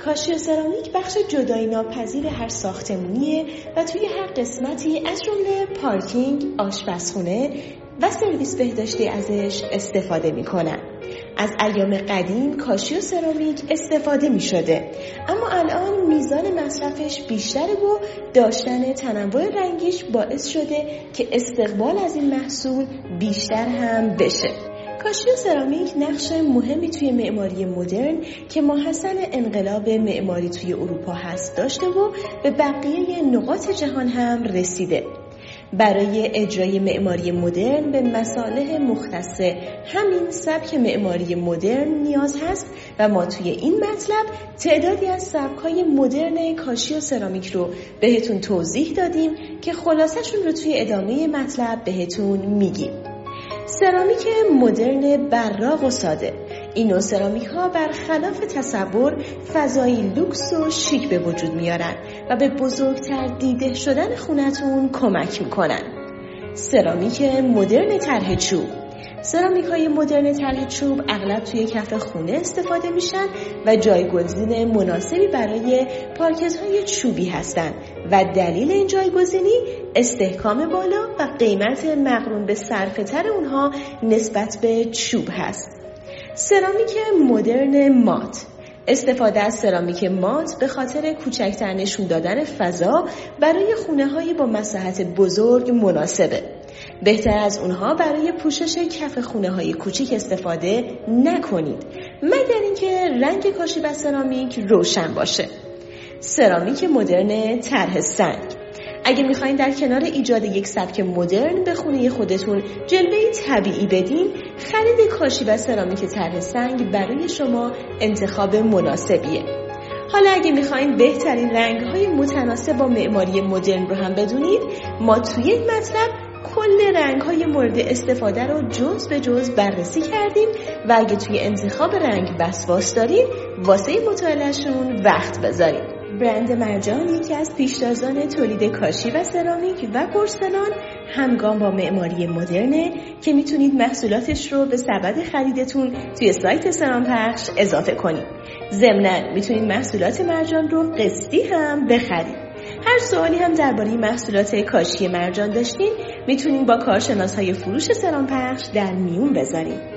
کاشی و سرامیک بخش جدایی ناپذیر هر ساختمونیه و توی هر قسمتی از جمله پارکینگ، آشپزخونه و سرویس بهداشتی ازش استفاده میکنن. از ایام قدیم کاشی و سرامیک استفاده می شده، اما الان میزان مصرفش بیشتره و داشتن تنوع رنگیش باعث شده که استقبال از این محصول بیشتر هم بشه. کاشی و سرامیک نقش مهمی توی معماری مدرن که ماحصل انقلاب معماری توی اروپا هست داشته و به بقیه نقاط جهان هم رسیده. برای اجرای معماری مدرن به مصالح مختص همین سبک معماری مدرن نیاز هست و ما توی این مطلب تعدادی از سبک‌های مدرن کاشی و سرامیک رو بهتون توضیح دادیم که خلاصشون رو توی ادامه مطلب بهتون میگیم. سرامیک مدرن براق و ساده. این نوع سرامیک ها برخلاف تصور فضایی لوکس و شیک به وجود میارن و به بزرگتر دیده شدن خونتون کمک میکنن. سرامیک مدرن طرح چوب. سرامیک های مدرن طرح چوب اغلب توی کف خونه استفاده میشن و جایگزین مناسبی برای پارکت‌های چوبی هستند و دلیل این جایگزینی استحکام بالا و قیمت مقرون به صرفه‌تر اونها نسبت به چوب هست. سرامیک مدرن مات. استفاده از سرامیک مات به خاطر کوچکتر نشون دادن فضا برای خونه‌های با مساحت بزرگ مناسبه. بهتر از اونها برای پوشش کف خونه‌های کوچیک استفاده نکنید مگر اینکه رنگ کاشی و سرامیک روشن باشه. سرامیک مدرن طرح سنگ. اگه میخواین در کنار ایجاد یک سبک مدرن به خونه خودتون جلوه‌ای طبیعی بدین، خرید کاشی و سرامیک طرح سنگ برای شما انتخاب مناسبیه. حالا اگه میخواین بهترین رنگ‌های متناسب با معماری مدرن رو هم بدونید، ما توی این مطلب کل رنگ‌های مورد استفاده رو جز به جز بررسی کردیم و اگه توی انتخاب رنگ وسواس دارین، واسه مطالعه‌شون وقت بذارید. برند مرجان یکی از پیشتازان تولید کاشی و سرامیک و پورسلان همگام با معماری مدرنه که میتونید محصولاتش رو به سبد خریدتون توی سایت سرامپخش اضافه کنید. ضمناً میتونید محصولات مرجان رو قسطی هم بخرید. هر سوالی هم درباره محصولات کاشی مرجان داشتین میتونید با کارشناس‌های فروش سرامپخش در میون بذارید.